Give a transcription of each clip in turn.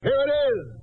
Here it is.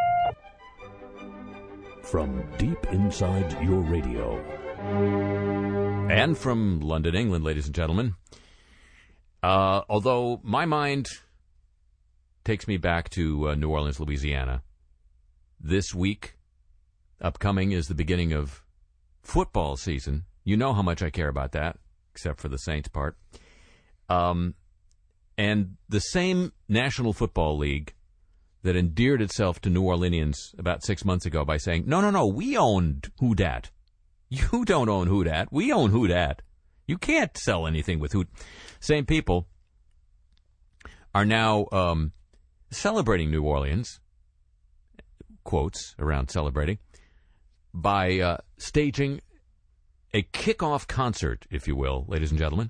From deep inside your radio. And from London, England, ladies and gentlemen. Although my mind takes me back to New Orleans, Louisiana. This week, upcoming, is the beginning of football season. You know how much I care about that, except for the Saints part. And the same National Football League that endeared itself to New Orleanians about 6 months ago by saying, no, we own Who Dat. You don't own Who Dat. We own Who Dat. You can't sell anything with Who. Same people are now celebrating New Orleans, quotes around celebrating, by staging a kickoff concert, if you will, ladies and gentlemen,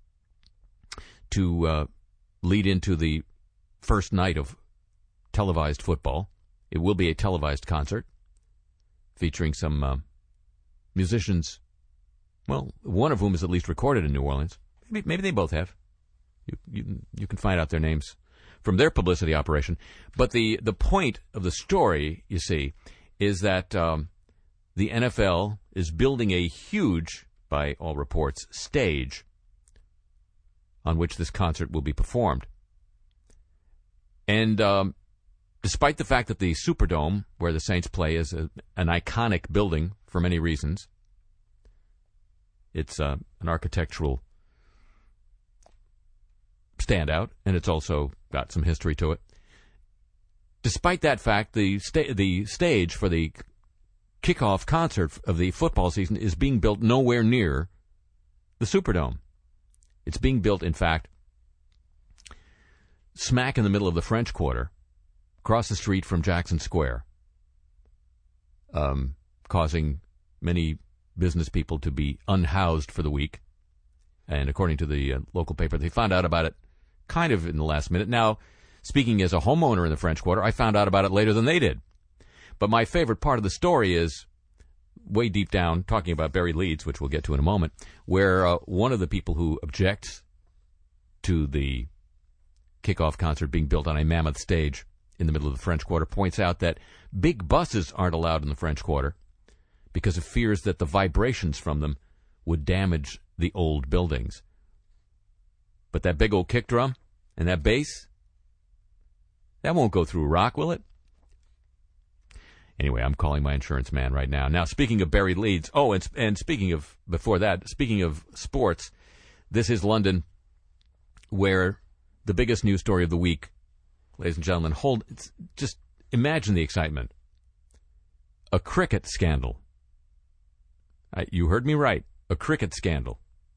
to lead into the first night of televised football. It will be a televised concert featuring some musicians, well, one of whom is at least recorded in New Orleans. Maybe they both have. You can find out their names from their publicity operation. But the point of the story, you see, is that the NFL is building a huge, by all reports, stage on which this concert will be performed. And despite the fact that the Superdome, where the Saints play, is an iconic building for many reasons, it's an architectural standout, and it's also got some history to it. Despite that fact, the stage for the kickoff concert of the football season is being built nowhere near the Superdome. It's being built, in fact, smack in the middle of the French Quarter, across the street from Jackson Square, causing many business people to be unhoused for the week. And according to the local paper, they found out about it kind of in the last minute. Now, speaking as a homeowner in the French Quarter, I found out about it later than they did. But my favorite part of the story is way deep down, talking about Barry Leeds, which we'll get to in a moment, where one of the people who objects to the kickoff concert being built on a mammoth stage in the middle of the French Quarter points out that big buses aren't allowed in the French Quarter because of fears that the vibrations from them would damage the old buildings. But that big old kick drum and that bass, that won't go through rock, will it? Anyway, I'm calling my insurance man right now. Now, speaking of Barry Leeds, and speaking of, before that, speaking of sports, this is London, where the biggest news story of the week, ladies and gentlemen, just imagine the excitement. A cricket scandal. You heard me right. A cricket scandal.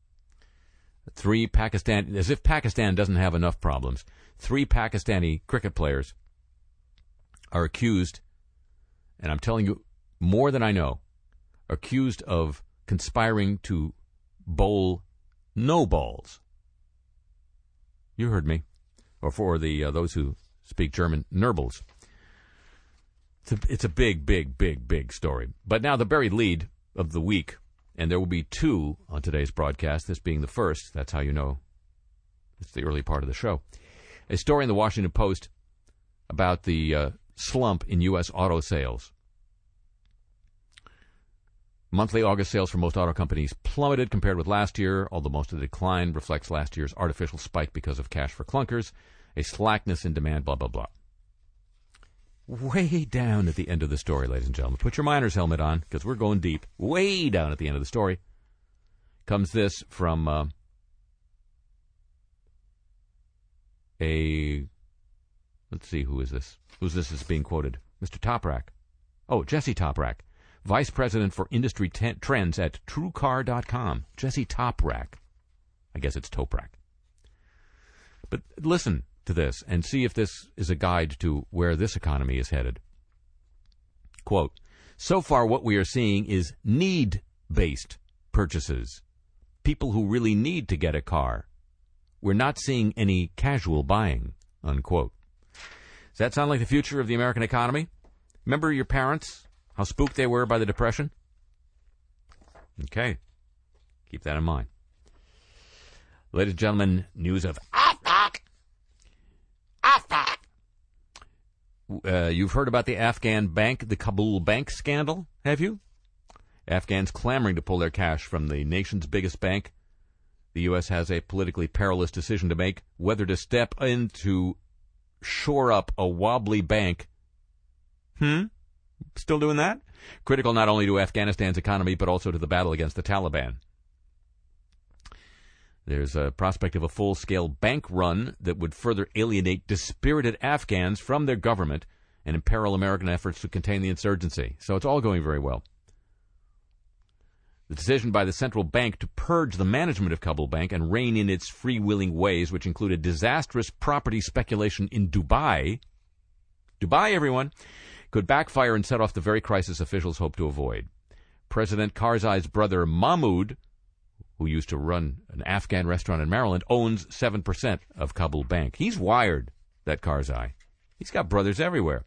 3 Pakistan, as if Pakistan doesn't have enough problems, 3 Pakistani cricket players are accused, and I'm telling you more than I know, accused of conspiring to bowl no balls. You heard me. Or for those who speak German, Nurbles. It's a big, big, big, big story. But now the buried lead of the week, and there will be 2 on today's broadcast, this being the first. That's how you know it's the early part of the show. A story in the Washington Post about the slump in U.S. auto sales. Monthly August sales for most auto companies plummeted compared with last year, although most of the decline reflects last year's artificial spike because of cash for clunkers, a slackness in demand, blah, blah, blah. Way down at the end of the story, ladies and gentlemen. Put your miner's helmet on, because we're going deep. Way down at the end of the story comes this from let's see, who is this? Who's this is being quoted? Mr. Toprak. Oh, Jesse Toprak, Vice President for Industry Trends at TrueCar.com. Jesse Toprak. I guess it's Toprak. But listen to this and see if this is a guide to where this economy is headed. Quote, so far what we are seeing is need-based purchases. People who really need to get a car. We're not seeing any casual buying, unquote. Does that sound like the future of the American economy? Remember your parents, how spooked they were by the Depression? Okay. Keep that in mind. Ladies and gentlemen, news of You've heard about the Afghan bank, the Kabul bank scandal, have you? Afghans clamoring to pull their cash from the nation's biggest bank. The U.S. has a politically perilous decision to make, whether to step in to shore up a wobbly bank. Still doing that? Critical not only to Afghanistan's economy, but also to the battle against the Taliban. There's a prospect of a full-scale bank run that would further alienate dispirited Afghans from their government and imperil American efforts to contain the insurgency. So it's all going very well. The decision by the central bank to purge the management of Kabul Bank and rein in its freewheeling ways, which included disastrous property speculation in Dubai, everyone, could backfire and set off the very crisis officials hope to avoid. President Karzai's brother Mahmoud, who used to run an Afghan restaurant in Maryland, owns 7% of Kabul Bank. He's wired, that Karzai. He's got brothers everywhere.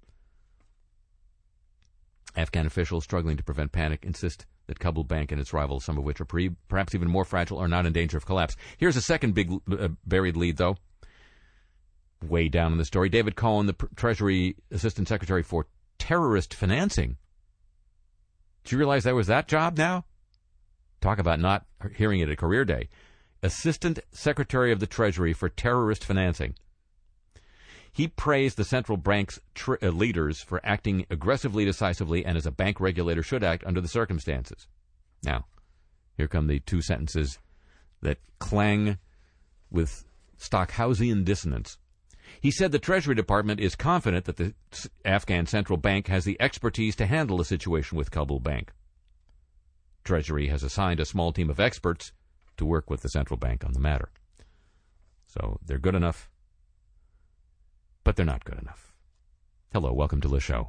Afghan officials struggling to prevent panic insist that Kabul Bank and its rivals, some of which are perhaps even more fragile, are not in danger of collapse. Here's a second big buried lead, though. Way down in the story, David Cohen, the Treasury Assistant Secretary for Terrorist Financing. Did you realize that was that job now? Talk about not hearing it at career day. Assistant Secretary of the Treasury for Terrorist Financing. He praised the central bank's leaders for acting aggressively, decisively, and as a bank regulator should act under the circumstances. Now, here come the two sentences that clang with Stockhausian dissonance. He said the Treasury Department is confident that the Afghan Central Bank has the expertise to handle a situation with Kabul Bank. Treasury has assigned a small team of experts to work with the central bank on the matter. So they're good enough, but they're not good enough. Hello, welcome to the show.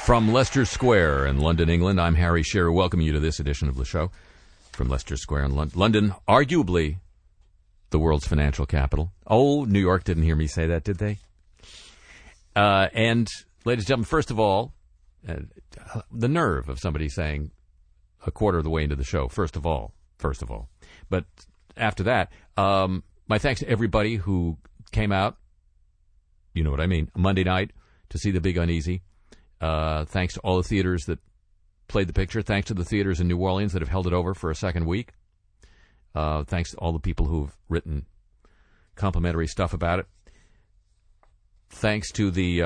From Leicester Square in London, England, I'm Harry Shearer, welcoming you to this edition of the show. From Leicester Square in London, arguably the world's financial capital. Oh, New York didn't hear me say that, did they? And, ladies and gentlemen, first of all, the nerve of somebody saying a quarter of the way into the show, first of all. But after that, my thanks to everybody who came out, you know what I mean, Monday night to see The Big Uneasy. Thanks to all the theaters that played the picture. Thanks to the theaters in New Orleans that have held it over for a second week. Thanks to all the people who've written complimentary stuff about it. Thanks to the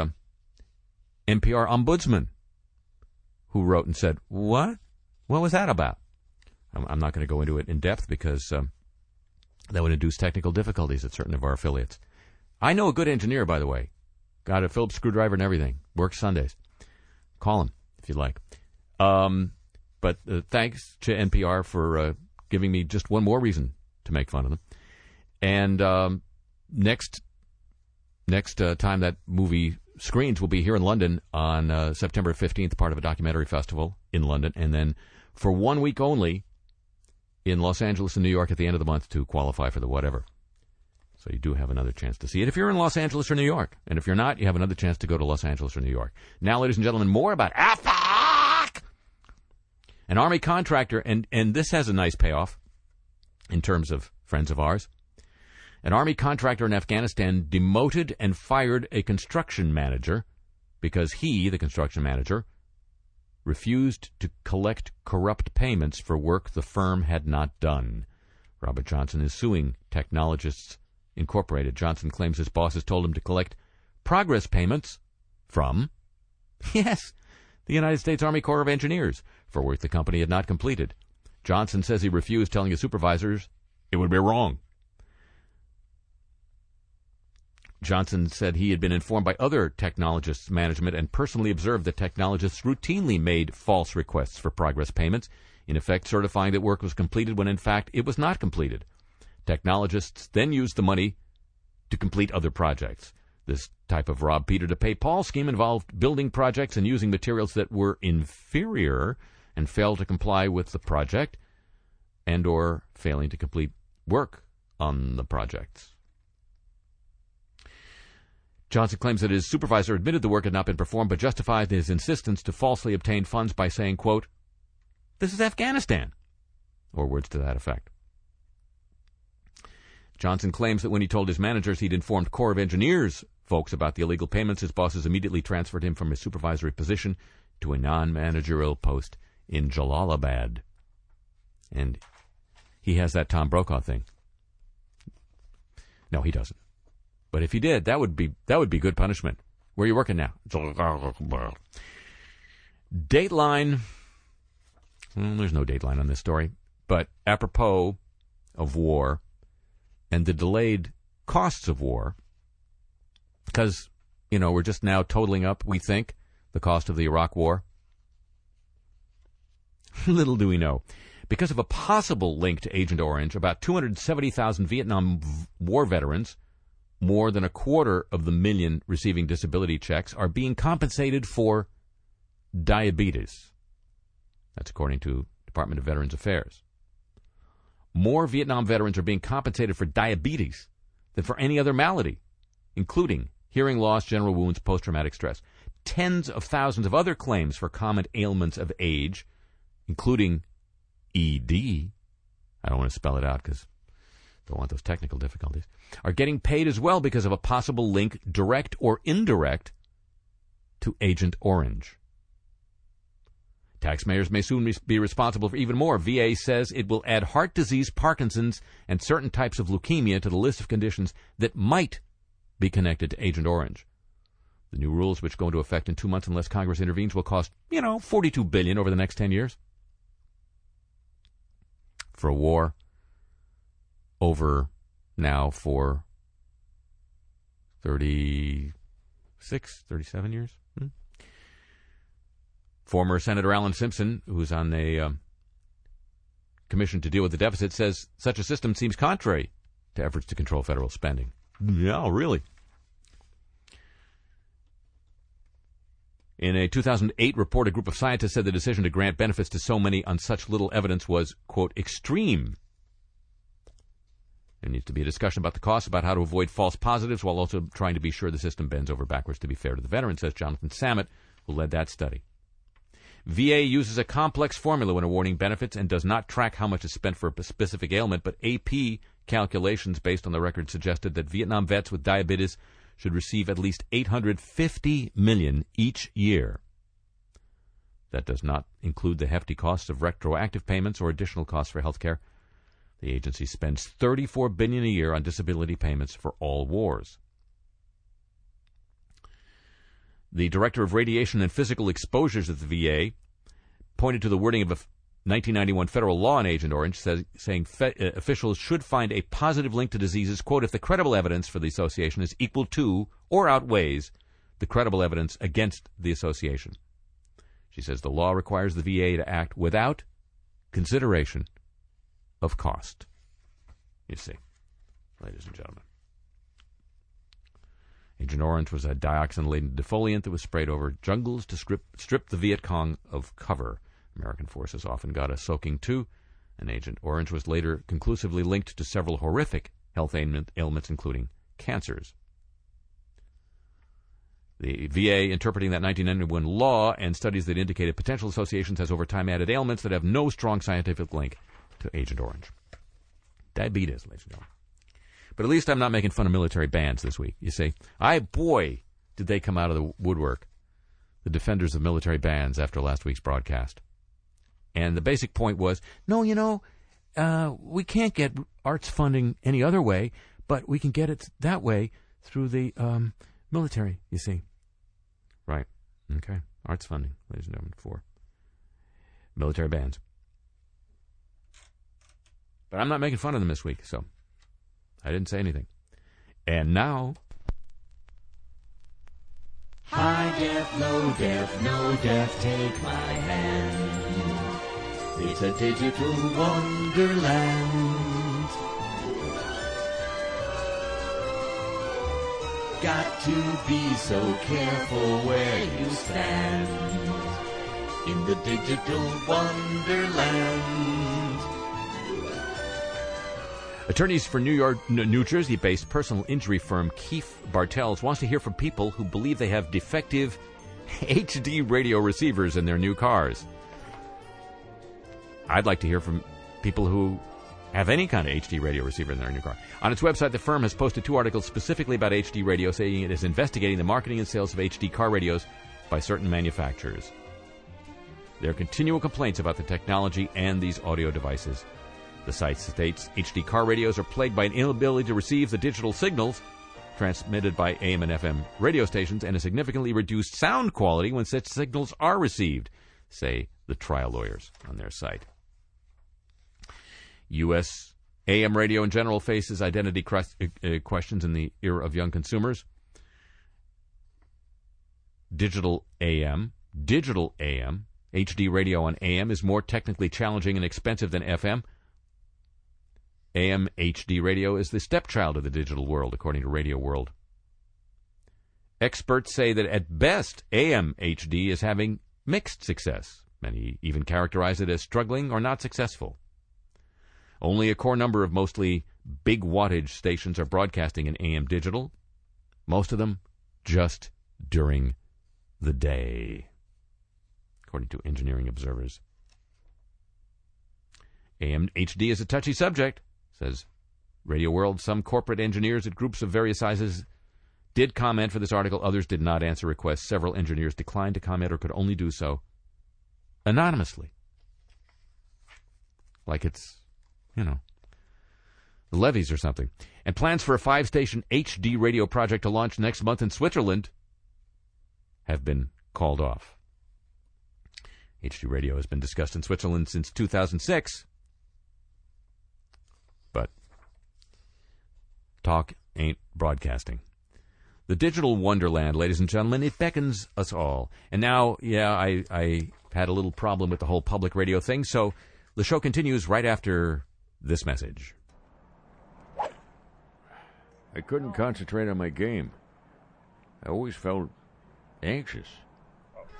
NPR ombudsman who wrote and said, what? What was that about? I'm not going to go into it in depth because that would induce technical difficulties at certain of our affiliates. I know a good engineer, by the way. Got a Phillips screwdriver and everything. Works Sundays. Call him if you'd like. But thanks to NPR for giving me just one more reason to make fun of them. And next time that movie screens will be here in London on September 15th, part of a documentary festival in London, and then for 1 week only in Los Angeles and New York at the end of the month to qualify for the whatever. So you do have another chance to see it if you're in Los Angeles or New York. And if you're not, you have another chance to go to Los Angeles or New York. Now, ladies and gentlemen, more about AFAC! An Army contractor, and this has a nice payoff in terms of friends of ours. An Army contractor in Afghanistan demoted and fired a construction manager because he, the construction manager, refused to collect corrupt payments for work the firm had not done. Robert Johnson is suing Technologists Incorporated. Johnson claims his bosses told him to collect progress payments from, yes, the United States Army Corps of Engineers for work the company had not completed. Johnson says he refused, telling his supervisors it would be wrong. Johnson said he had been informed by other Technologists management and personally observed that Technologists routinely made false requests for progress payments, in effect certifying that work was completed when in fact it was not completed. Technologists then used the money to complete other projects. This type of rob Peter to pay Paul scheme involved building projects and using materials that were inferior and failed to comply with the project and or failing to complete work on the projects. Johnson claims that his supervisor admitted the work had not been performed but justified his insistence to falsely obtain funds by saying, quote, "This is Afghanistan," or words to that effect. Johnson claims that when he told his managers he'd informed Corps of Engineers folks about the illegal payments, his bosses immediately transferred him from his supervisory position to a non-managerial post in Jalalabad. And he has that Tom Brokaw thing. No, he doesn't. But if he did, that would be good punishment. Where are you working now? Dateline. Well, there's no dateline on this story. But apropos of war and the delayed costs of war, because, we're just now totaling up, we think, the cost of the Iraq War. Little do we know. Because of a possible link to Agent Orange, about 270,000 Vietnam War veterans, more than 250,000 receiving disability checks, are being compensated for diabetes. That's according to Department of Veterans Affairs. More Vietnam veterans are being compensated for diabetes than for any other malady, including hearing loss, general wounds, post-traumatic stress. Tens of thousands of other claims for common ailments of age, including ED, I don't want to spell it out because I don't want those technical difficulties, are getting paid as well because of a possible link, direct or indirect, to Agent Orange. Taxpayers may soon be responsible for even more. VA says it will add heart disease, Parkinson's, and certain types of leukemia to the list of conditions that might be connected to Agent Orange. The new rules, which go into effect in 2 months unless Congress intervenes, will cost, $42 billion over the next 10 years. For a war over now for 36, 37 years. Former Senator Alan Simpson, who's on a commission to deal with the deficit, says such a system seems contrary to efforts to control federal spending. Yeah, really. In a 2008 report, a group of scientists said the decision to grant benefits to so many on such little evidence was, quote, extreme. There needs to be a discussion about the costs, about how to avoid false positives, while also trying to be sure the system bends over backwards to be fair to the veterans, says Jonathan Samet, who led that study. VA uses a complex formula when awarding benefits and does not track how much is spent for a specific ailment, but AP calculations based on the record suggested that Vietnam vets with diabetes should receive at least $850 million each year. That does not include the hefty costs of retroactive payments or additional costs for health care. The agency spends $34 billion a year on disability payments for all wars. The director of radiation and physical exposures at the VA pointed to the wording of a 1991 federal law in Agent Orange, saying officials should find a positive link to diseases, quote, if the credible evidence for the association is equal to or outweighs the credible evidence against the association. She says the law requires the VA to act without consideration of cost. You see, ladies and gentlemen. Agent Orange was a dioxin-laden defoliant that was sprayed over jungles to strip the Viet Cong of cover. American forces often got a soaking too, and Agent Orange was later conclusively linked to several horrific health ailments, including cancers. The VA, interpreting that 1991 law and studies that indicated potential associations, has over time added ailments that have no strong scientific link to Agent Orange. Diabetes, ladies and gentlemen. But at least I'm not making fun of military bands this week. You see, boy, did they come out of the woodwork, the defenders of military bands, after last week's broadcast. And the basic point was, no, we can't get arts funding any other way, but we can get it that way through the military, you see. Right. Okay. Arts funding, ladies and gentlemen, for military bands. But I'm not making fun of them this week, so I didn't say anything. And now... High def, low def, no def, take my hand. It's a digital wonderland. Got to be so careful where you stand in the digital wonderland. Attorneys for New Jersey-based personal injury firm Keefe Bartels wants to hear from people who believe they have defective HD radio receivers in their new cars. I'd like to hear from people who have any kind of HD radio receiver in their new car. On its website, the firm has posted 2 articles specifically about HD radio, saying it is investigating the marketing and sales of HD car radios by certain manufacturers. There are continual complaints about the technology and these audio devices. The site states HD car radios are plagued by an inability to receive the digital signals transmitted by AM and FM radio stations and a significantly reduced sound quality when such signals are received, say the trial lawyers on their site. U.S. AM radio in general faces identity questions in the era of young consumers. Digital AM, HD radio on AM is more technically challenging and expensive than FM. AM HD radio is the stepchild of the digital world, according to Radio World. Experts say that at best, AM HD is having mixed success. Many even characterize it as struggling or not successful. Only a core number of mostly big wattage stations are broadcasting in AM digital, most of them just during the day, according to Engineering Observers. AM HD is a touchy subject, says Radio World. Some corporate engineers at groups of various sizes did comment for this article. Others did not answer requests. Several engineers declined to comment or could only do so anonymously. Like it's, the levees or something. And plans for a 5-station HD radio project to launch next month in Switzerland have been called off. HD radio has been discussed in Switzerland since 2006. But talk ain't broadcasting. The digital wonderland, ladies and gentlemen, it beckons us all. And now, I had a little problem with the whole public radio thing, so the show continues right after this message. I couldn't concentrate on my game. I always felt anxious.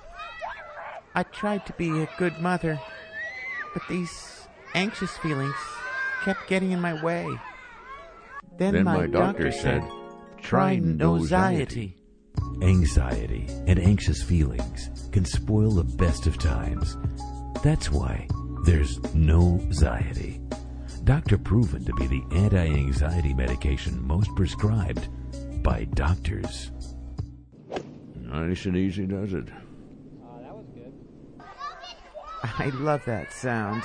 I tried to be a good mother, but these anxious feelings kept getting in my way. Then my doctor said, try Noziety. Anxiety and anxious feelings can spoil the best of times. That's why there's Noziety. Doctor proven to be the anti-anxiety medication most prescribed by doctors. Nice and easy, does it? That was good. I love that sound.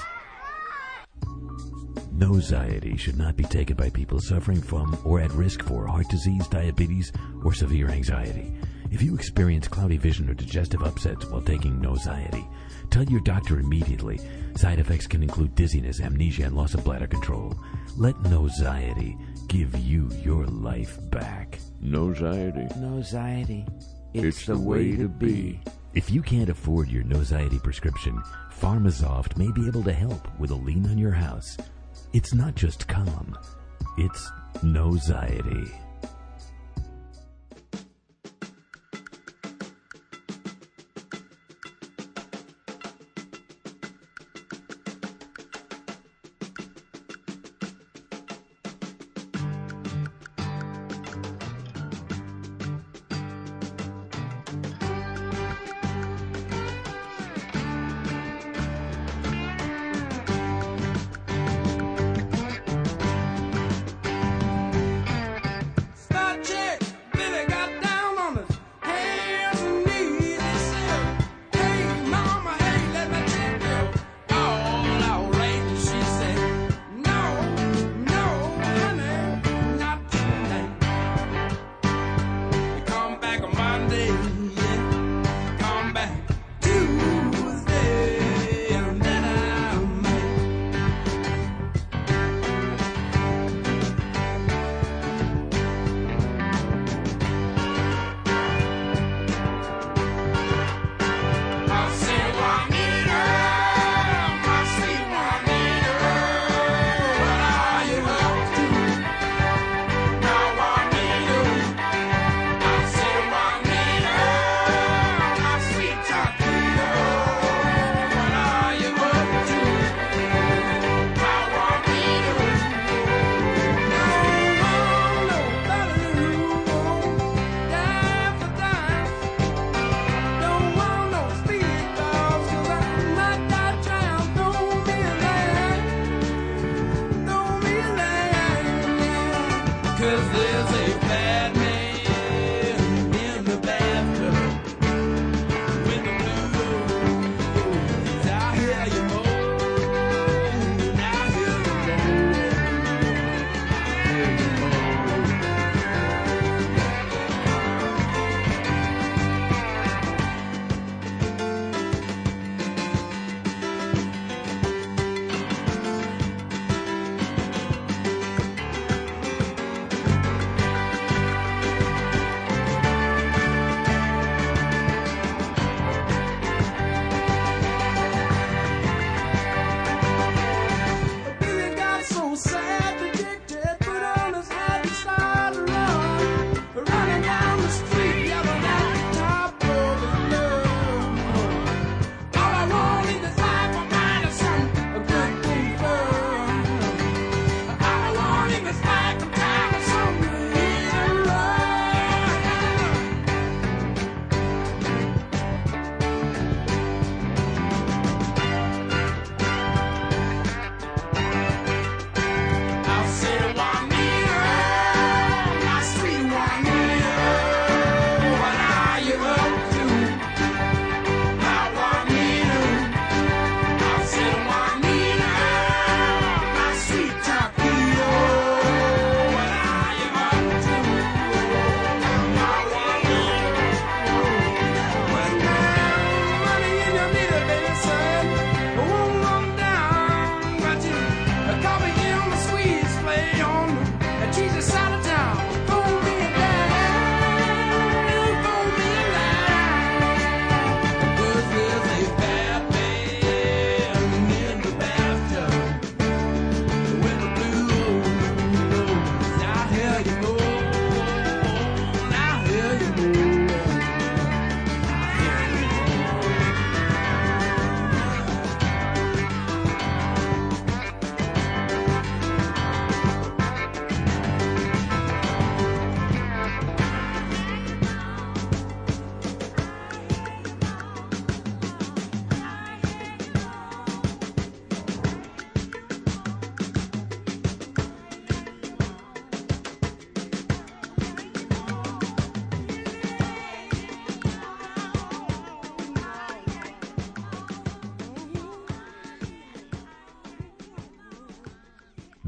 Noziety should not be taken by people suffering from or at risk for heart disease, diabetes, or severe anxiety. If you experience cloudy vision or digestive upsets while taking Noziety, tell your doctor immediately. Side effects can include dizziness, amnesia, and loss of bladder control. Let Noziety give you your life back. Noziety. Noziety. It's the way to be. If you can't afford your Noziety prescription, Pharmasoft may be able to help with a lien on your house. It's not just calm, it's Noziety.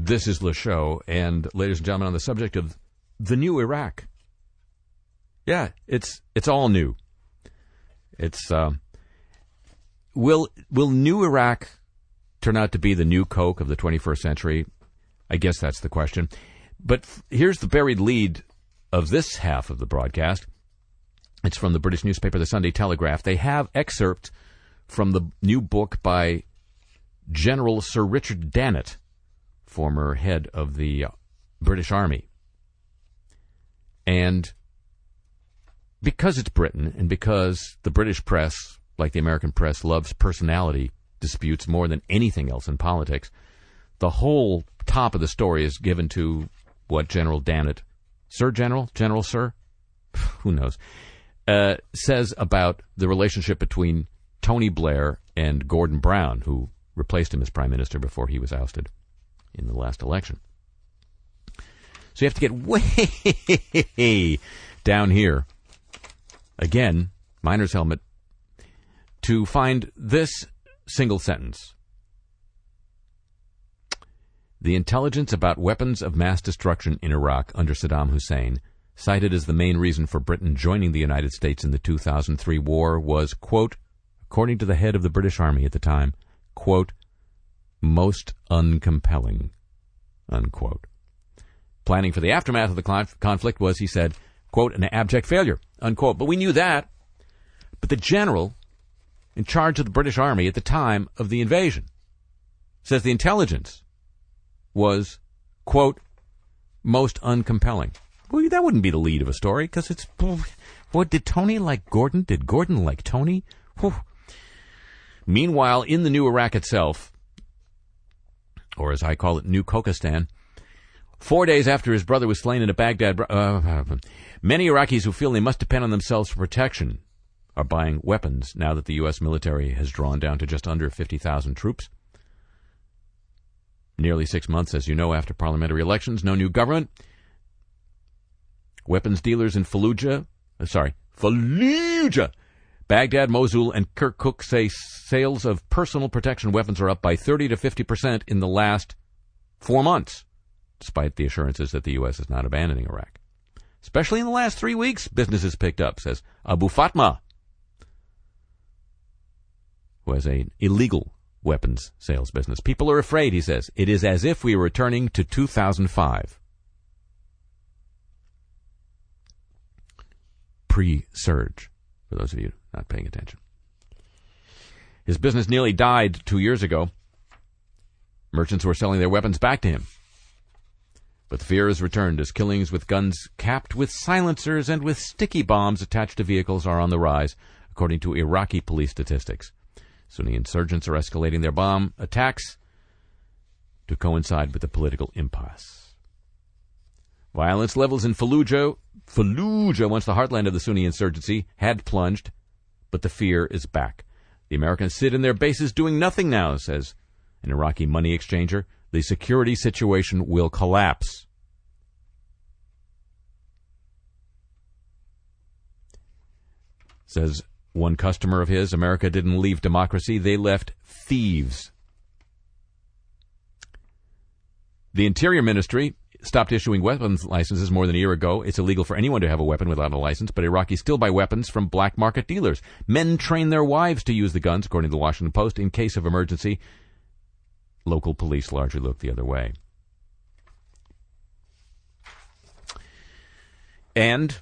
This is Le Show, and ladies and gentlemen, on the subject of the new Iraq. Yeah, it's all new. It's will new Iraq turn out to be the new Coke of the 21st century? I guess that's the question. But here's the buried lead of this half of the broadcast. It's from the British newspaper, the Sunday Telegraph. They have excerpts from the new book by General Sir Richard Dannett, former head of the British Army. And because it's Britain, and because the British press, like the American press, loves personality disputes more than anything else in politics, the whole top of the story is given to what General Dannett, Sir, who knows, says about the relationship between Tony Blair and Gordon Brown, who replaced him as Prime Minister before he was ousted in the last election. So you have to get way down here, again, miner's helmet, to find this single sentence. The intelligence about weapons of mass destruction in Iraq under Saddam Hussein, cited as the main reason for Britain joining the United States in the 2003 war, was, quote, according to the head of the British Army at the time, quote, most uncompelling, unquote. Planning for the aftermath of the conflict was, he said, quote, an abject failure, unquote. But we knew that. But the general in charge of the British Army at the time of the invasion says the intelligence was, quote, most uncompelling. Well, that wouldn't be the lead of a story, because it's, what, did Tony like Gordon? Did Gordon like Tony? Whew. Meanwhile, in the new Iraq itself, or as I call it, New Kokistan, 4 days after his brother was slain in a Baghdad, many Iraqis who feel they must depend on themselves for protection are buying weapons now that the U.S. military has drawn down to just under 50,000 troops. Nearly 6 months, as you know, after parliamentary elections, no new government. Weapons dealers in Fallujah, Baghdad, Mosul, and Kirkuk say sales of personal protection weapons are up by 30 to 50% in the last 4 months, despite the assurances that the U.S. is not abandoning Iraq. Especially in the last 3 weeks, business has picked up, says Abu Fatma, who has an illegal weapons sales business. People are afraid, he says. It is as if we were returning to 2005. Pre-surge, for those of you not paying attention. His business nearly died 2 years ago. Merchants were selling their weapons back to him. But the fear has returned as killings with guns capped with silencers and with sticky bombs attached to vehicles are on the rise, according to Iraqi police statistics. Sunni insurgents are escalating their bomb attacks to coincide with the political impasse. Violence levels in Fallujah, once the heartland of the Sunni insurgency, had plunged, but the fear is back. The Americans sit in their bases doing nothing now, says an Iraqi money exchanger. The security situation will collapse. Says one customer of his, America didn't leave democracy, they left thieves. The Interior Ministry stopped issuing weapons licenses more than a year ago. It's illegal for anyone to have a weapon without a license, but Iraqis still buy weapons from black market dealers. Men train their wives to use the guns, according to the Washington Post, in case of emergency. Local police largely look the other way. And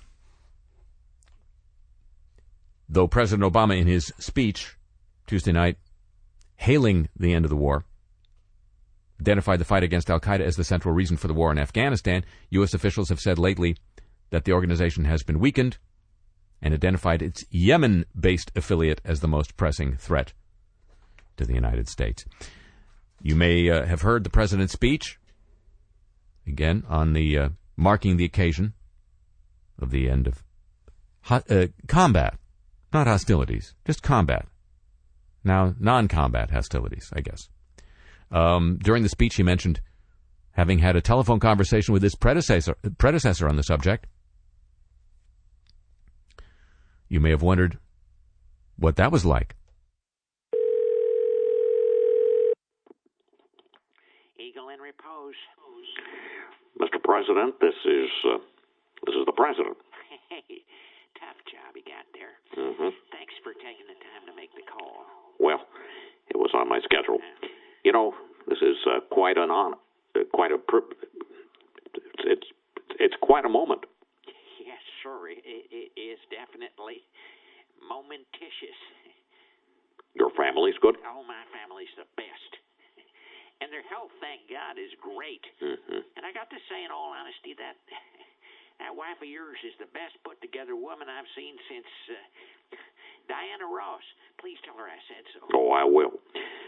though President Obama, in his speech Tuesday night, hailing the end of the war, identified the fight against al-Qaeda as the central reason for the war in Afghanistan, U.S. officials have said lately that the organization has been weakened and identified its Yemen-based affiliate as the most pressing threat to the United States. You may have heard the president's speech, again, on the marking the occasion of the end of combat. Not hostilities, just combat. Now, non-combat hostilities, I guess. During the speech, he mentioned having had a telephone conversation with his predecessor on the subject. You may have wondered what that was like. Eagle in repose. Mr. President, this is the president. Hey, tough job you got there. Mm-hmm. Thanks for taking the time to make the call. Well, it was on my schedule. You know, this is quite an honor, it's quite a moment. Yes, sir. It is definitely momentous. Your family's good? Oh, my family's the best. And their health, thank God, is great. Mm-hmm. And I got to say, in all honesty, that wife of yours is the best put-together woman I've seen since Diana Ross. Please tell her I said so. Oh, I will.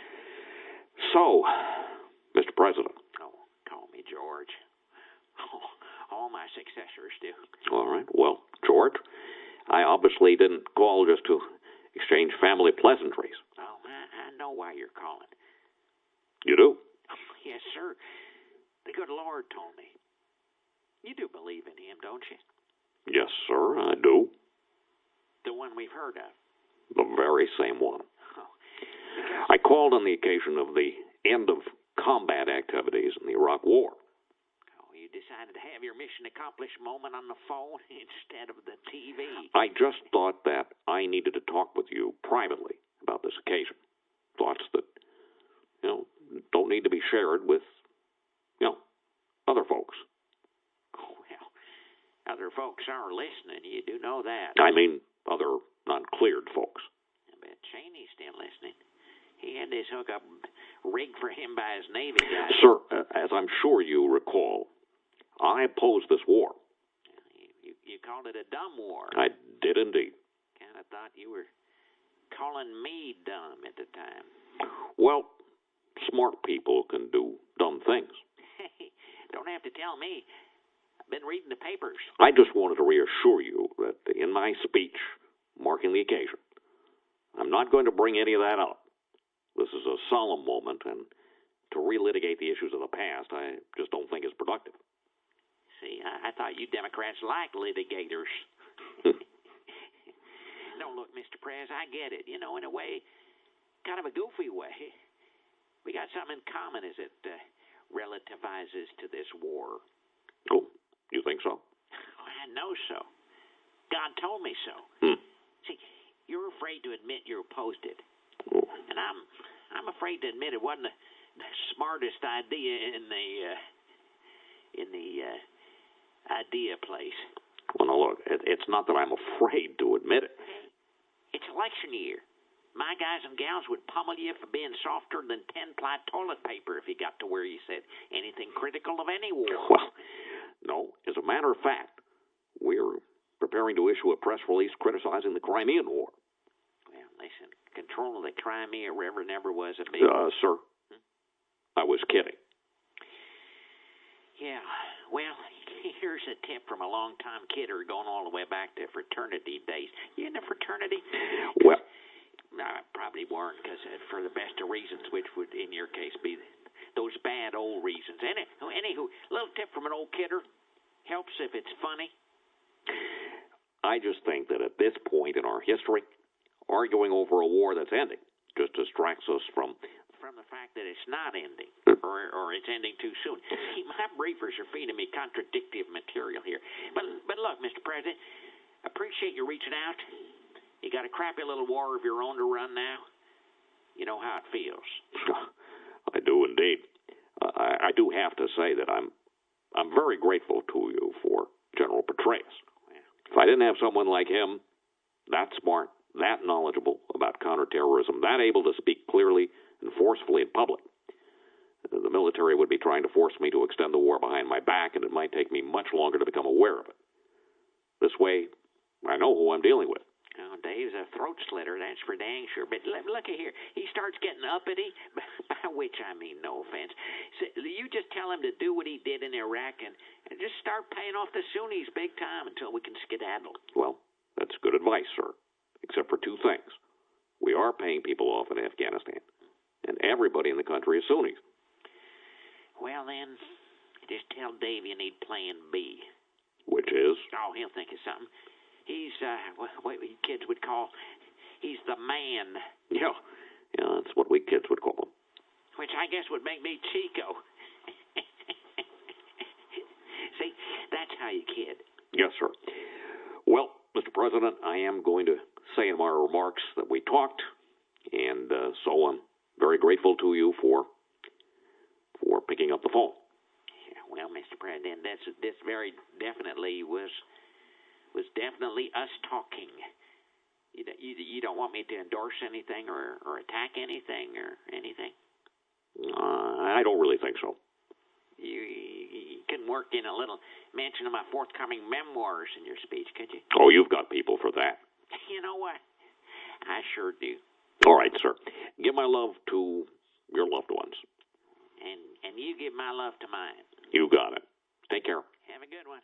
So, Mr. President. Oh, call me George. Oh, all my successors do. All right. Well, George, I obviously didn't call just to exchange family pleasantries. Oh, I know why you're calling. You do? Oh, yes, sir. The good Lord told me. You do believe in him, don't you? Yes, sir, I do. The one we've heard of. The very same one. Oh, I called on the occasion of the end of combat activities in the Iraq War. Oh, you decided to have your mission accomplished moment on the phone instead of the TV. I just thought that I needed to talk with you privately about this occasion. Thoughts that, don't need to be shared with, other folks. Well, other folks are listening. You do know that. I mean, other non-cleared folks. I bet Cheney's still listening. He had this hookup rigged for him by his Navy guy. Sir, as I'm sure you recall, I opposed this war. You called it a dumb war. I did indeed. Kind of thought you were calling me dumb at the time. Well, smart people can do dumb things. Hey, don't have to tell me. I've been reading the papers. I just wanted to reassure you that in my speech marking the occasion, I'm not going to bring any of that up. This is a solemn moment, and to relitigate the issues of the past, I just don't think is productive. See, I thought you Democrats liked litigators. No, look, Mr. Prez, I get it. In a way, kind of a goofy way. We got something in common as it relativizes to this war. Oh, you think so? I know so. God told me so. See, you're afraid to admit you opposed it. Oh. And I'm afraid to admit it wasn't the smartest idea in the idea place. Well, now look, it's not that I'm afraid to admit it. It's election year. My guys and gals would pummel you for being softer than 10-ply toilet paper if you got to where you said anything critical of any war. Well, no. As a matter of fact, we're preparing to issue a press release criticizing the Crimean War. Well, listen, control of the Crimea River never was a big... Sir, I was kidding. Yeah, well, here's a tip from a long-time kidder going all the way back to fraternity days. You in the fraternity? Well... No, I probably weren't, because for the best of reasons, which would, in your case, be those bad old reasons. Anywho, a little tip from an old kidder. Helps if it's funny. I just think that at this point in our history, arguing over a war that's ending just distracts us from the fact that it's not ending, or it's ending too soon. See, my briefers are feeding me contradictive material here. But look, Mr. President, appreciate you reaching out. You got a crappy little war of your own to run now. You know how it feels. I do indeed. I do have to say that I'm very grateful to you for General Petraeus. Well, if I didn't have someone like him, that smart, that knowledgeable about counterterrorism, that able to speak clearly and forcefully in public, the military would be trying to force me to extend the war behind my back, and it might take me much longer to become aware of it. This way, I know who I'm dealing with. Oh, Dave's a throat slitter, that's for dang sure. But look at here. He starts getting uppity, by which I mean no offense. So you just tell him to do what he did in Iraq and just start paying off the Sunnis big time until we can skedaddle. Well, that's good advice, sir, except for two things. We are paying people off in Afghanistan, and everybody in the country is Sunnis. Well, then, just tell Dave you need plan B. Which is? Oh, he'll think of something. He's, what we kids would call, he's the man. Yeah, that's what we kids would call him. Which I guess would make me Chico. See, that's how you kid. Yes, sir. Well, Mr. President, I am going to say in my remarks that we talked, and so I'm very grateful to you for picking up the phone. Yeah, well, Mr. President, this very definitely was definitely us talking. You don't want me to endorse anything or attack anything or anything? I don't really think so. You couldn't work in a little mention of my forthcoming memoirs in your speech, could you? Oh, you've got people for that. You know what? I sure do. All right, sir. Give my love to your loved ones. And you give my love to mine. You got it. Take care. Have a good one.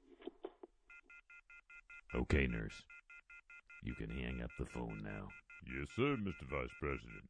Okay, nurse. You can hang up the phone now. Yes, sir, Mr. Vice President.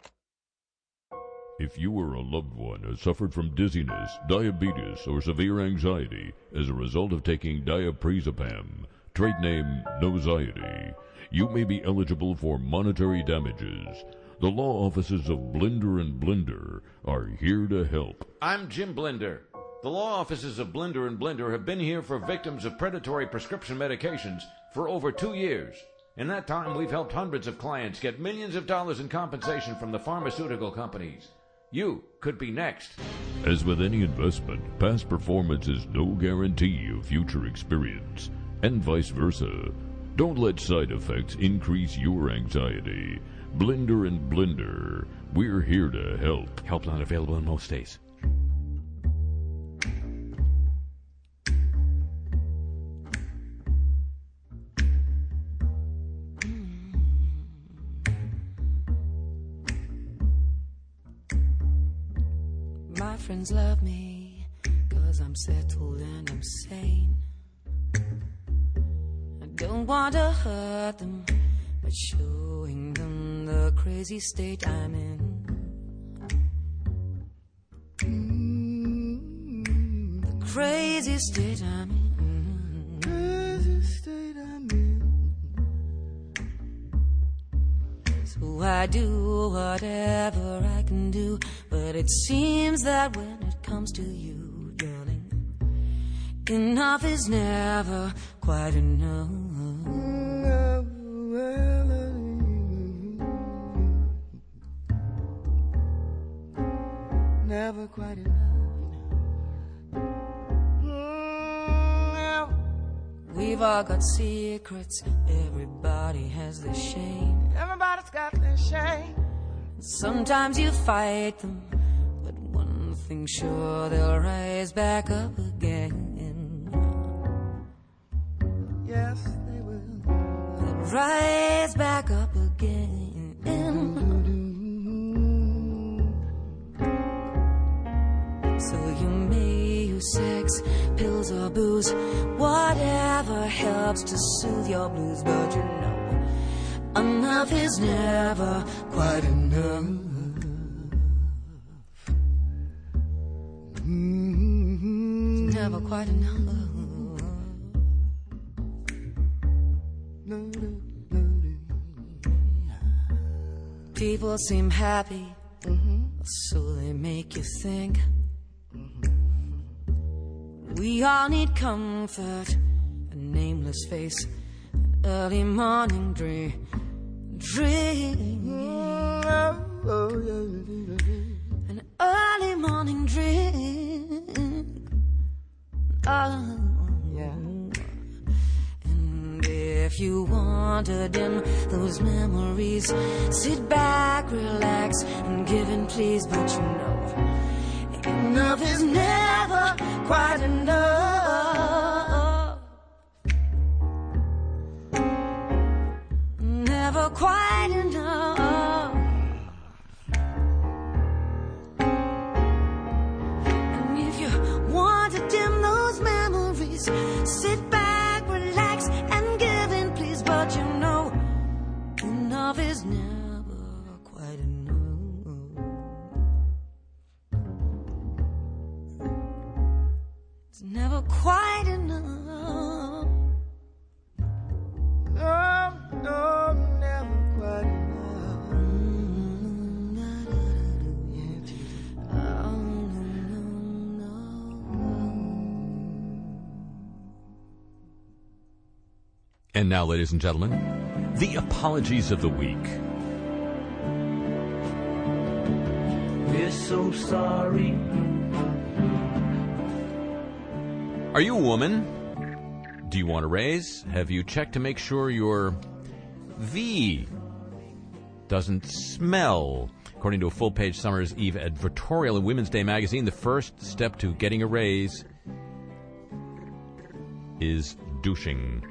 If you or a loved one has suffered from dizziness, diabetes, or severe anxiety as a result of taking diazepam, trade name Noziety, you may be eligible for monetary damages. The law offices of Blinder & Blinder are here to help. I'm Jim Blinder. The law offices of Blinder & Blinder have been here for victims of predatory prescription medications for over 2 years. In that time, we've helped hundreds of clients get millions of dollars in compensation from the pharmaceutical companies. You could be next. As with any investment, past performance is no guarantee of future experience, and vice versa. Don't let side effects increase your anxiety. Blinder & Blinder, we're here to help. Help not available in most states. My friends love me 'cause I'm settled and I'm sane. I don't want to hurt them, but showing them the crazy state I'm in. The crazy state I'm in. Crazy state I'm in. So I do whatever I can do, but it seems that when it comes to you, darling, enough is never quite enough. Never quite enough. We've all got secrets. Everybody has their shame. Everybody's got their shame. Sometimes you fight them, but one thing's sure, they'll rise back up again. Yes, they will. They'll rise back up again. So you may use sex, pills or booze, whatever helps to soothe your blues, but you know enough is never quite enough. It's never quite enough. People seem happy, so they make you think. We all need comfort, a nameless face, an early morning dream. An early morning dream. Oh, yeah. And if you want to dim those memories, sit back, relax, and give in, please. But you know, enough is never quite enough. Never quite enough. And if you want to dim those memories, sit back, relax, and give in, please. But you know, enough is never quite enough. It's never quite enough. No, no, never quite enough. And now, ladies and gentlemen, the apologies of the week. We're so sorry. Are you a woman? Do you want a raise? Have you checked to make sure your V doesn't smell? According to a full-page Summer's Eve advertorial in Women's Day magazine, the first step to getting a raise is douching.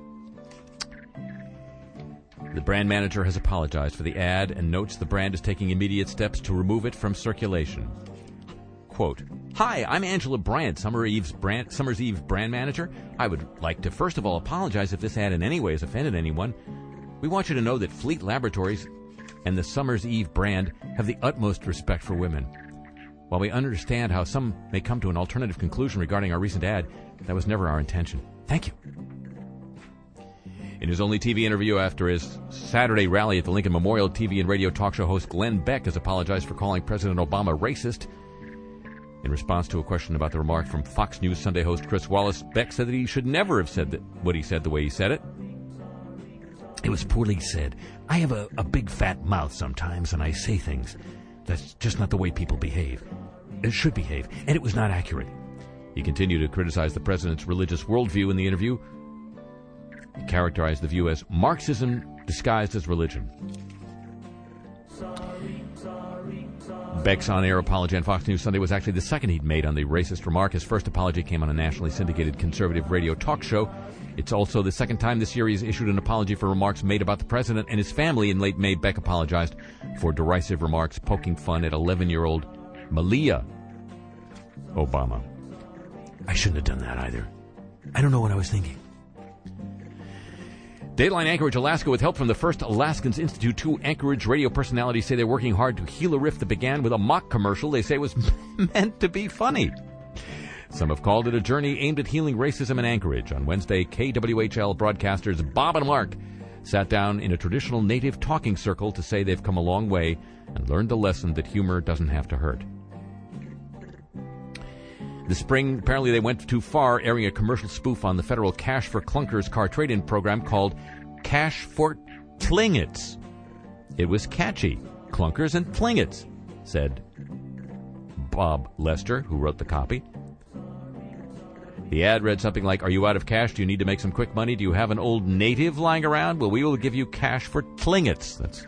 The brand manager has apologized for the ad and notes the brand is taking immediate steps to remove it from circulation. Quote, "Hi, I'm Angela Bryant, Summer's Eve brand manager. I would like to first of all apologize if this ad in any way has offended anyone. We want you to know that Fleet Laboratories and the Summer's Eve brand have the utmost respect for women. While we understand how some may come to an alternative conclusion regarding our recent ad, that was never our intention. Thank you." In his only TV interview after his Saturday rally at the Lincoln Memorial, TV and radio talk show host Glenn Beck has apologized for calling President Obama racist. In response to a question about the remark from Fox News Sunday host Chris Wallace, Beck said that he should never have said what he said the way he said it. "It was poorly said. I have a big fat mouth sometimes, and I say things. That's just not the way people behave. It should behave, and it was not accurate." He continued to criticize the president's religious worldview in the interview. He characterized the view as Marxism disguised as religion. Beck's on-air apology on Fox News Sunday was actually the second he'd made on the racist remark. His first apology came on a nationally syndicated conservative radio talk show. It's also the second time this year he's issued an apology for remarks made about the president and his family. In late May, Beck apologized for derisive remarks poking fun at 11-year-old Malia Obama. "I shouldn't have done that either. I don't know what I was thinking." Dateline Anchorage, Alaska, with help from the First Alaskans Institute, 2 Anchorage radio personalities say they're working hard to heal a rift that began with a mock commercial they say was meant to be funny. Some have called it a journey aimed at healing racism in Anchorage. On Wednesday, KWHL broadcasters Bob and Mark sat down in a traditional native talking circle to say they've come a long way and learned the lesson that humor doesn't have to hurt. This spring, apparently they went too far, airing a commercial spoof on the federal Cash for Clunkers car trade-in program called Cash for Tlingits. It was catchy. Clunkers and Tlingits, said Bob Lester, who wrote the copy. The ad read something like, "Are you out of cash? Do you need to make some quick money? Do you have an old native lying around? Well, we will give you cash for Tlingits." That's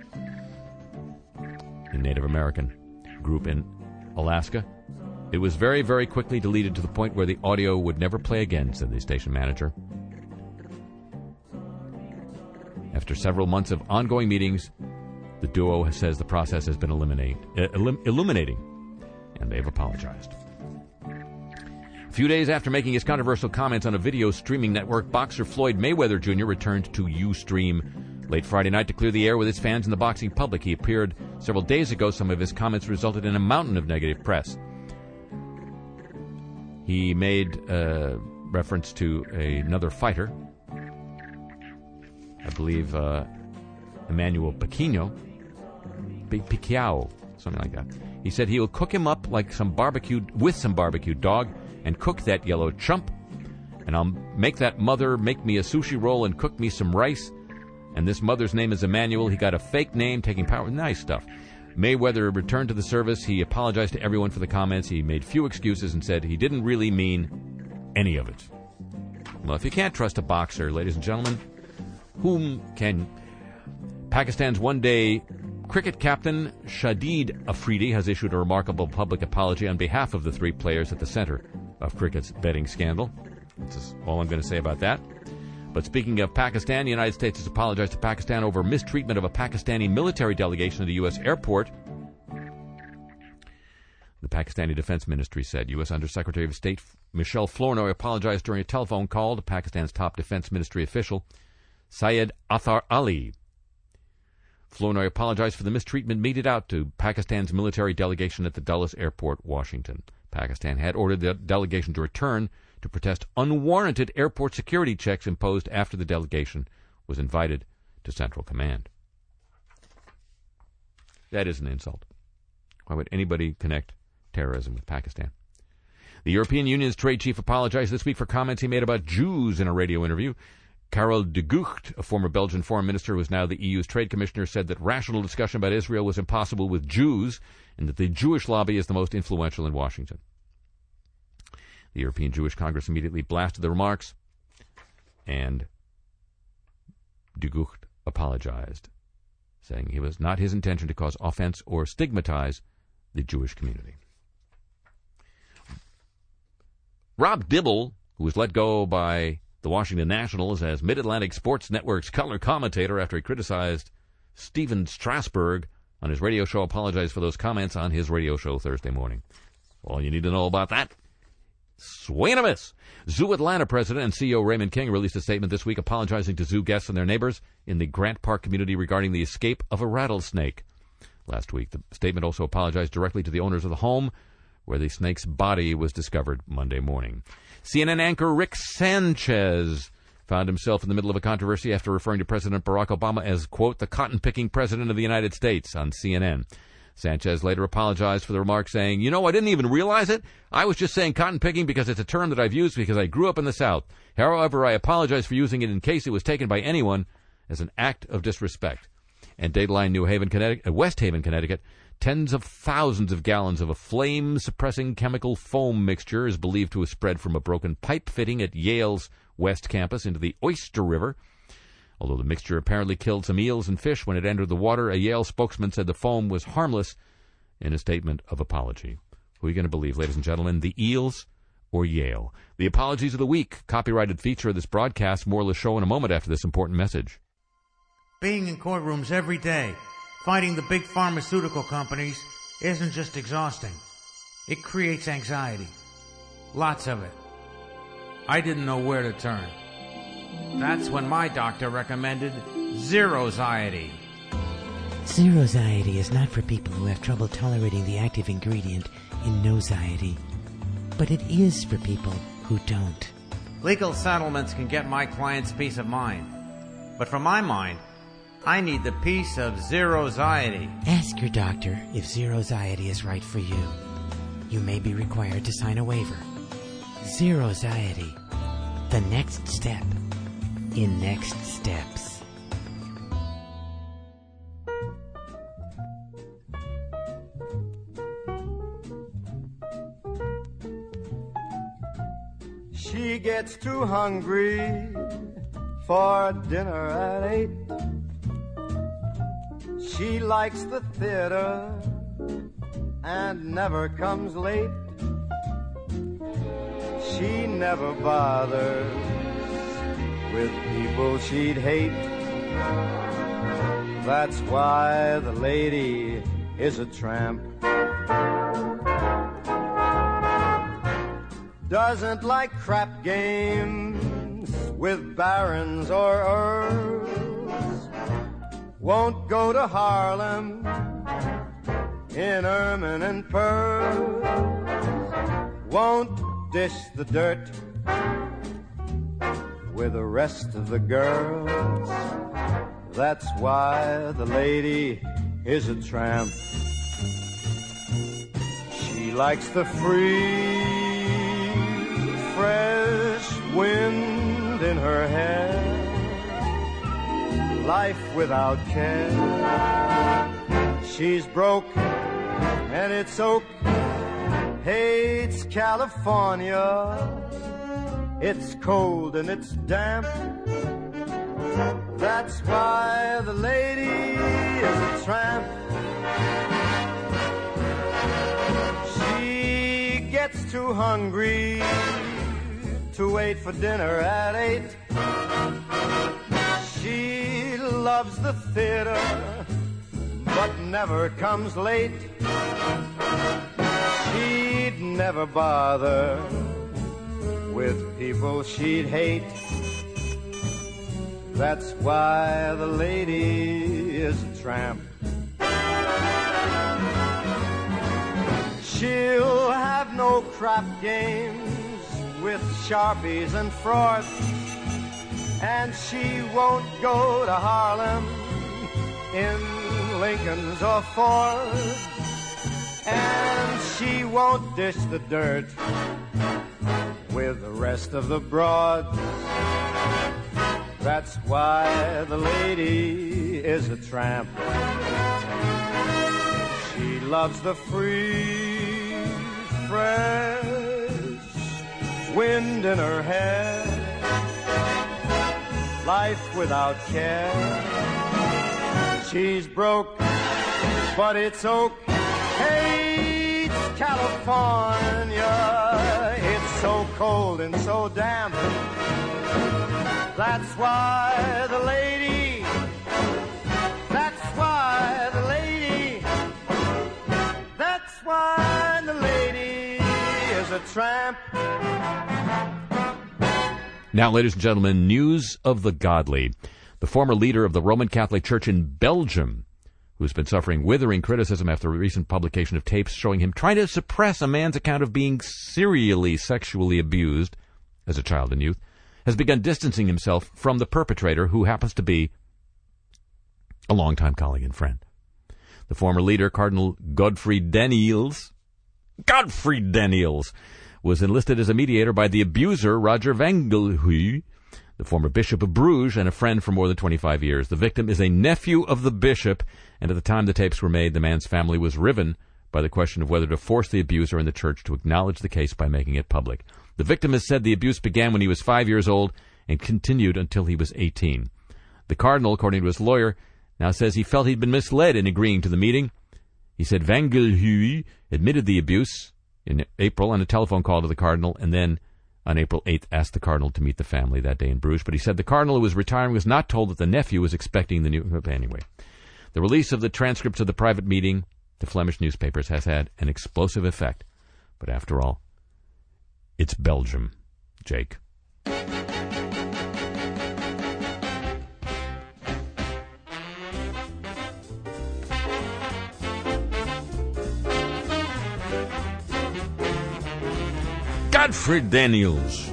a Native American group in Alaska. "It was very, very quickly deleted to the point where the audio would never play again," said the station manager. After several months of ongoing meetings, the duo says the process has been illuminating, and they've apologized. A few days after making his controversial comments on a video streaming network, boxer Floyd Mayweather Jr. returned to Ustream late Friday night to clear the air with his fans in the boxing public. He appeared several days ago. Some of his comments resulted in a mountain of negative press. He made reference to another fighter, I believe Emmanuel Pacquiao, something like that. He said he will cook him up like some barbecued dog and cook that yellow chump, and I'll make that mother make me a sushi roll and cook me some rice, and this mother's name is Emmanuel. He got a fake name, taking power. Nice stuff. Mayweather returned to the service. He apologized to everyone for the comments. He made few excuses and said he didn't really mean any of it. Well, if you can't trust a boxer, ladies and gentlemen, whom can? Pakistan's one-day cricket captain Shahid Afridi has issued a remarkable public apology on behalf of the 3 players at the center of cricket's betting scandal. That's all I'm going to say about that. But speaking of Pakistan, the United States has apologized to Pakistan over mistreatment of a Pakistani military delegation at a U.S. airport. The Pakistani Defense Ministry said U.S. Undersecretary of State Michelle Flournoy apologized during a telephone call to Pakistan's top Defense Ministry official, Syed Athar Ali. Flournoy apologized for the mistreatment meted out to Pakistan's military delegation at the Dulles Airport, Washington. Pakistan had ordered the delegation to return to protest unwarranted airport security checks imposed after the delegation was invited to Central Command. That is an insult. Why would anybody connect terrorism with Pakistan? The European Union's trade chief apologized this week for comments he made about Jews in a radio interview. Karel de Gucht, a former Belgian foreign minister who is now the EU's trade commissioner, said that rational discussion about Israel was impossible with Jews and that the Jewish lobby is the most influential in Washington. The European Jewish Congress immediately blasted the remarks, and de Gucht apologized, saying it was not his intention to cause offense or stigmatize the Jewish community. Rob Dibble, who was let go by the Washington Nationals as Mid-Atlantic Sports Network's color commentator after he criticized Steven Strasberg on his radio show, apologized for those comments on his radio show Thursday morning. All you need to know about that, swing and a miss. Zoo Atlanta president and CEO Raymond King released a statement this week apologizing to zoo guests and their neighbors in the Grant Park community regarding the escape of a rattlesnake. Last week, the statement also apologized directly to the owners of the home where the snake's body was discovered Monday morning. CNN anchor Rick Sanchez found himself in the middle of a controversy after referring to President Barack Obama as, quote, the cotton-picking president of the United States on CNN. Sanchez later apologized for the remark, saying, I didn't even realize it. I was just saying cotton-picking because it's a term that I've used because I grew up in the South. However, I apologize for using it in case it was taken by anyone as an act of disrespect. And Dateline West Haven, Connecticut, tens of thousands of gallons of a flame-suppressing chemical foam mixture is believed to have spread from a broken pipe fitting at Yale's West Campus into the Oyster River. Although the mixture apparently killed some eels and fish when it entered the water, a Yale spokesman said the foam was harmless in a statement of apology. Who are you going to believe, ladies and gentlemen, the eels or Yale? The Apologies of the Week, copyrighted feature of this broadcast. More will show in a moment after this important message. Being in courtrooms every day, fighting the big pharmaceutical companies, isn't just exhausting. It creates anxiety. Lots of it. I didn't know where to turn. That's when my doctor recommended Zeroxiety. Zeroxiety is not for people who have trouble tolerating the active ingredient in Noxiety, but it is for people who don't. Legal settlements can get my client's peace of mind, but for my mind, I need the peace of Zeroxiety. Ask your doctor if Zeroxiety is right for you. You may be required to sign a waiver. Zeroxiety, the next step in next steps. She gets too hungry for dinner at 8. She likes the theater and never comes late. She never bothers with people she'd hate. That's why the lady is a tramp. Doesn't like crap games with barons or earls. Won't go to Harlem in ermine and pearls. Won't dish the dirt with the rest of the girls. That's why the lady is a tramp. She likes the free, fresh wind in her hair, life without care. She's broke and it's oak, hates California. It's cold and it's damp. That's why the lady is a tramp. She gets too hungry to wait for dinner at 8. She loves the theater but never comes late. She'd never bother with people she'd hate. That's why the lady is a tramp. She'll have no crap games with Sharpies and frauds, and she won't go to Harlem in Lincolns or Fords, and she won't dish the dirt with the rest of the broads. That's why the lady is a tramp. She loves the free, fresh wind in her hair, life without care. She's broke, but it's okay. It's California. It's so cold and so damp. That's why the lady, that's why the lady, that's why the lady is a tramp. Now, ladies and gentlemen, news of the godly. The former leader of the Roman Catholic Church in Belgium, who's been suffering withering criticism after a recent publication of tapes showing him trying to suppress a man's account of being serially sexually abused as a child and youth, has begun distancing himself from the perpetrator, who happens to be a longtime colleague and friend. The former leader, Cardinal Godfried Daniels, was enlisted as a mediator by the abuser, Roger Vangelhuy, the former Bishop of Bruges and a friend for more than 25 years. The victim is a nephew of the bishop, and at the time the tapes were made, the man's family was riven by the question of whether to force the abuser and the church to acknowledge the case by making it public. The victim has said the abuse began when he was 5 years old and continued until he was 18. The cardinal, according to his lawyer, now says he felt he'd been misled in agreeing to the meeting. He said Vangelhuy admitted the abuse in April on a telephone call to the cardinal, and then on April 8th asked the cardinal to meet the family that day in Bruges. But he said the cardinal who was retiring was not told that the nephew was expecting the new... Anyway, the release of the transcripts of the private meeting to Flemish newspapers has had an explosive effect. But after all, it's Belgium, Jake. Godfried Daniels.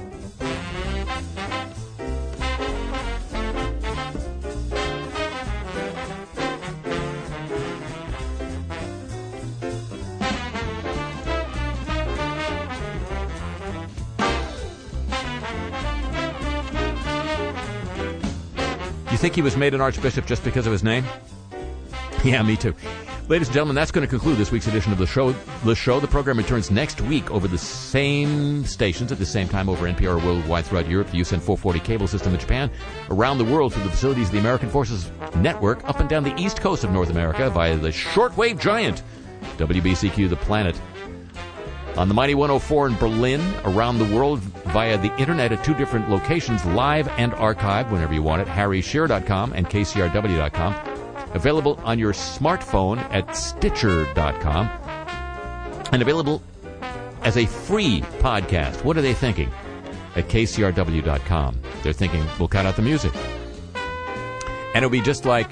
You think he was made an archbishop just because of his name? Yeah, me too. Ladies and gentlemen, that's going to conclude this week's edition of the show. The program returns next week over the same stations at the same time over NPR worldwide throughout Europe, the USEN 440 cable system in Japan, around the world through the facilities of the American Forces Network, up and down the east coast of North America via the shortwave giant, WBCQ The Planet. On the Mighty 104 in Berlin, around the world via the internet at two different locations, live and archived whenever you want it, harryshearer.com and kcrw.com. Available on your smartphone at Stitcher.com. And available as a free podcast. What are they thinking? At KCRW.com. They're thinking, we'll cut out the music. And it'll be just like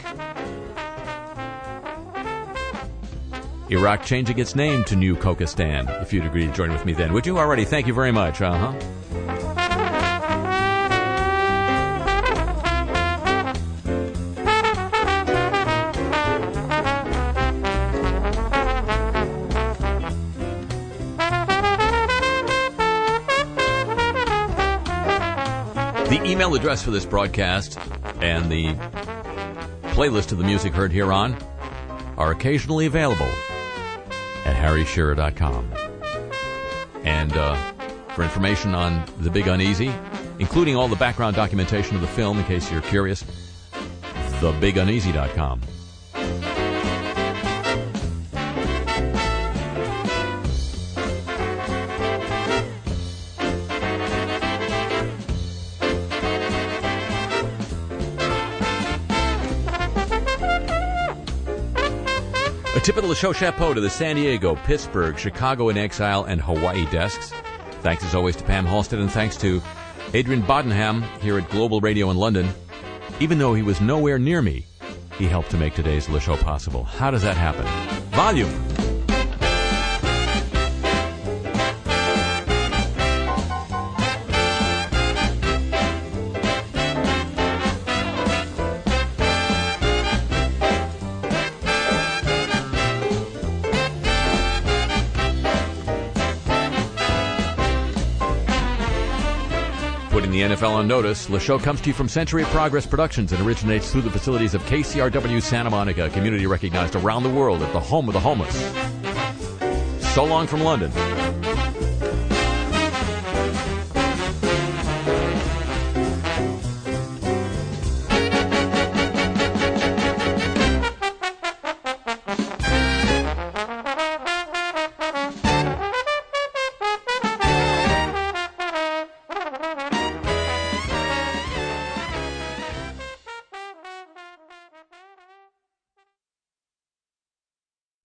Iraq changing its name to New Kokistan, if you'd agree to join with me then. Would you already? Thank you very much. The email address for this broadcast and the playlist of the music heard here on are occasionally available at harryshearer.com. And for information on The Big Uneasy, including all the background documentation of the film, in case you're curious, thebiguneasy.com. A tip of the show chapeau to the San Diego, Pittsburgh, Chicago in Exile, and Hawaii desks. Thanks as always to Pam Halstead, and thanks to Adrian Bodenham here at Global Radio in London. Even though he was nowhere near me, he helped to make today's Le Show possible. How does that happen? Volume! the NFL on Notice. The show comes to you from Century of Progress Productions and originates through the facilities of KCRW Santa Monica, a community recognized around the world as the home of the homeless. So long from London.